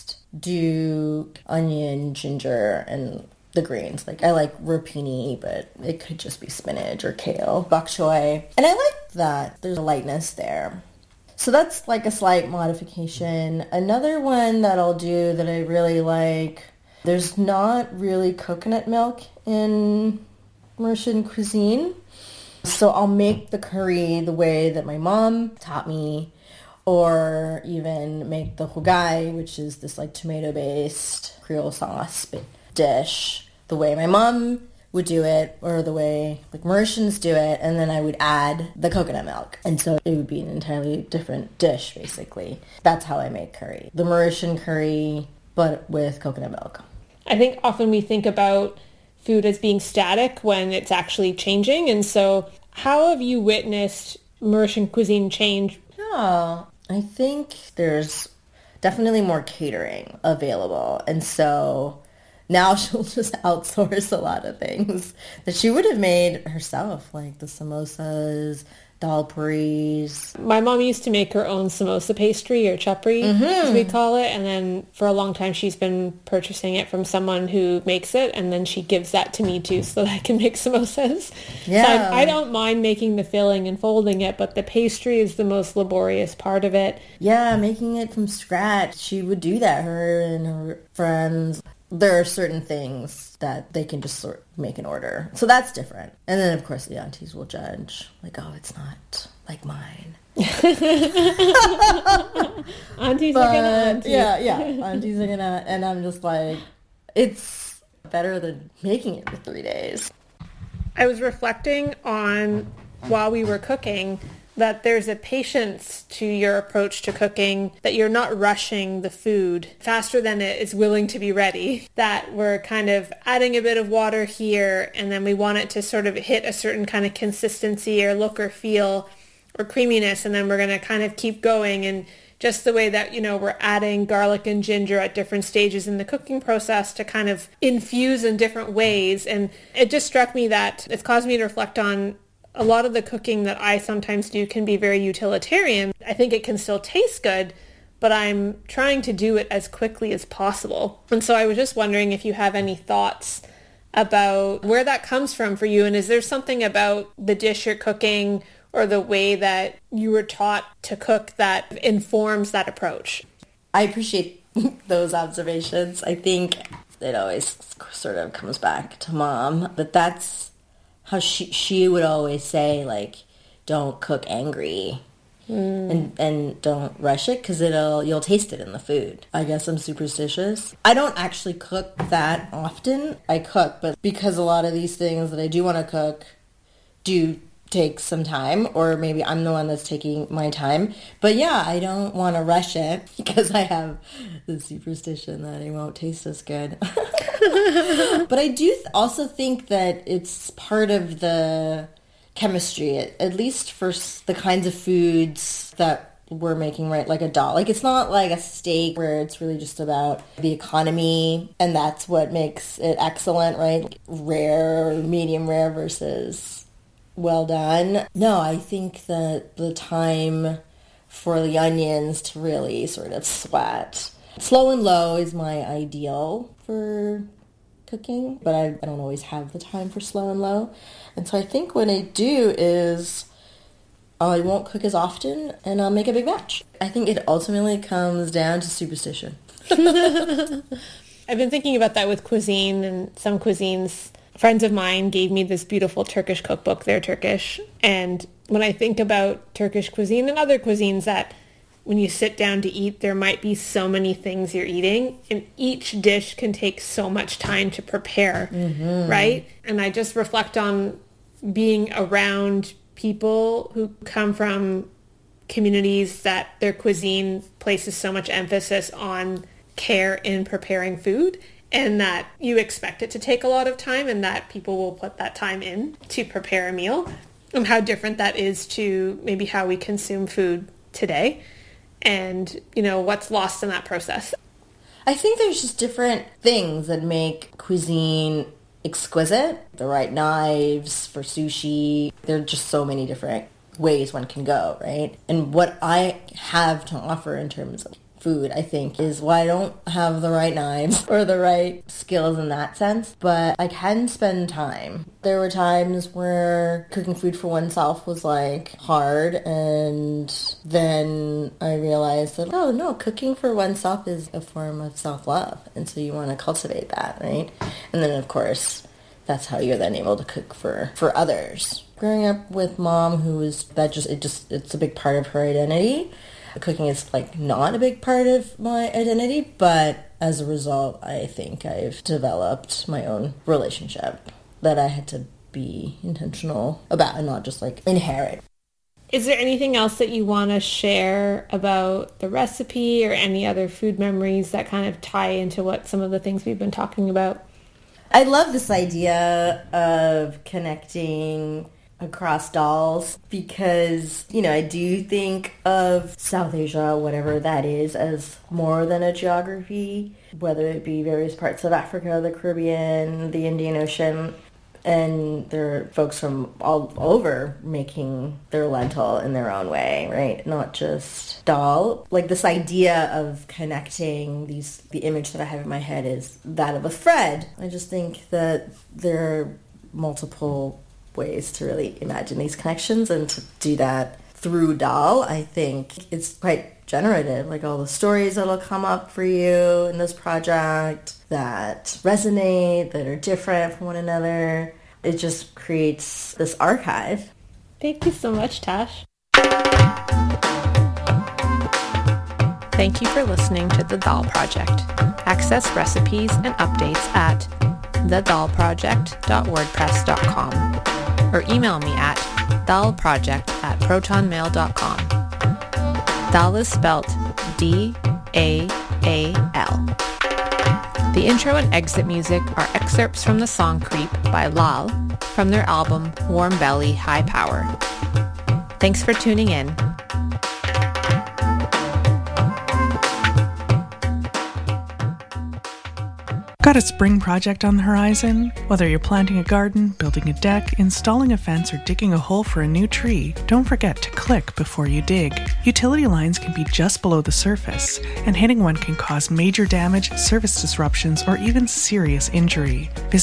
do onion, ginger, and the greens. Like I like rapini, but it could just be spinach or kale, bok choy. And I like that. There's a lightness there. So that's like a slight modification. Another one that I'll do that I really like, there's not really coconut milk in Mauritian cuisine. So I'll make the curry the way that my mom taught me, or even make the hugai, which is this like tomato-based Creole sauce dish, the way my mom would do it, or the way like Mauritians do it, and then I would add the coconut milk. And so it would be an entirely different dish, basically. That's how I make curry. The Mauritian curry, but with coconut milk. I think often we think about food as being static when it's actually changing. And so how have you witnessed Mauritian cuisine change? Yeah, I think there's definitely more catering available. And so now she'll just outsource a lot of things that she would have made herself, like the samosas, dal puris. My mom used to make her own samosa pastry, or chapri, mm-hmm. as we call it. And then for a long time, she's been purchasing it from someone who makes it. And then she gives that to me, too, so that I can make samosas. Yeah. So I, I don't mind making the filling and folding it, but the pastry is the most laborious part of it. Yeah, making it from scratch. She would do that, her and her friends. There are certain things that they can just sort of make an order. So that's different. And then, of course, the aunties will judge. Like, oh, it's not like mine. Aunties but, are gonna auntie. Yeah, yeah. Aunties are gonna... And I'm just like, it's better than making it for three days. I was reflecting on, while we were cooking, that there's a patience to your approach to cooking, that you're not rushing the food faster than it is willing to be ready, that we're kind of adding a bit of water here, and then we want it to sort of hit a certain kind of consistency or look or feel or creaminess, and then we're going to kind of keep going. And just the way that, you know, we're adding garlic and ginger at different stages in the cooking process to kind of infuse in different ways. And it just struck me that it's caused me to reflect on a lot of the cooking that I sometimes do can be very utilitarian. I think it can still taste good, but I'm trying to do it as quickly as possible. And so I was just wondering if you have any thoughts about where that comes from for you, and is there something about the dish you're cooking or the way that you were taught to cook that informs that approach? I appreciate those observations. I think it always sort of comes back to mom, but that's how she she would always say, like, don't cook angry. Mm. And and don't rush it because it'll you'll taste it in the food. I guess I'm superstitious. I don't actually cook that often. I cook, but because a lot of these things that I do want to cook do take some time, or maybe I'm the one that's taking my time. But yeah, I don't want to rush it because I have the superstition that it won't taste as good. But I do th- also think that it's part of the chemistry, at, at least for the kinds of foods that we're making, right? Like a dal. Like, it's not like a steak where it's really just about the economy and that's what makes it excellent, right? Rare or medium rare versus well done. No, I think that the time for the onions to really sort of sweat. Slow and low is my ideal for cooking, but I, I don't always have the time for slow and low. And so I think what I do is I won't cook as often and I'll make a big batch. I think it ultimately comes down to superstition. I've been thinking about that with cuisine and some cuisines. Friends of mine gave me this beautiful Turkish cookbook. They're Turkish. And when I think about Turkish cuisine and other cuisines, that when you sit down to eat, there might be so many things you're eating, and each dish can take so much time to prepare, mm-hmm. right? And I just reflect on being around people who come from communities that their cuisine places so much emphasis on care in preparing food, and that you expect it to take a lot of time, and that people will put that time in to prepare a meal, and how different that is to maybe how we consume food today. And, you know, what's lost in that process. I think there's just different things that make cuisine exquisite. The right knives for sushi. There are just so many different ways one can go, right? And what I have to offer in terms of food, I think, is why I don't have the right knives or the right skills in that sense, but I can spend time. There were times where cooking food for oneself was like hard, and then I realized that, oh no, cooking for oneself is a form of self-love, and so you want to cultivate that, right? And then of course, that's how you're then able to cook for, for others. Growing up with mom, who was, that just, it just, it's a big part of her identity. Cooking is like not a big part of my identity, but as a result, I think I've developed my own relationship that I had to be intentional about and not just like inherit. Is there anything else that you want to share about the recipe or any other food memories that kind of tie into what some of the things we've been talking about? I love this idea of connecting across dals because, you know, I do think of South Asia, whatever that is, as more than a geography, whether it be various parts of Africa, the Caribbean, the Indian Ocean, and there are folks from all over making their lentil in their own way, right? Not just dal. Like this idea of connecting these, the image that I have in my head is that of a thread. I just think that there are multiple ways to really imagine these connections, and to do that through dal, I think it's quite generative. Like all the stories that'll come up for you in this project that resonate, that are different from one another. It just creates this archive. Thank you so much, Tash. Thank you for listening to The Dal Project. Access recipes and updates at the dal project dot wordpress dot com or email me at dalproject at protonmail dot com. Dal is spelt D A A L. The intro and exit music are excerpts from the song Creep by Lal from their album Warm Belly, High Power. Thanks for tuning in. Got a spring project on the horizon? Whether you're planting a garden, building a deck, installing a fence, or digging a hole for a new tree, don't forget to click before you dig. Utility lines can be just below the surface, and hitting one can cause major damage, service disruptions, or even serious injury. Visit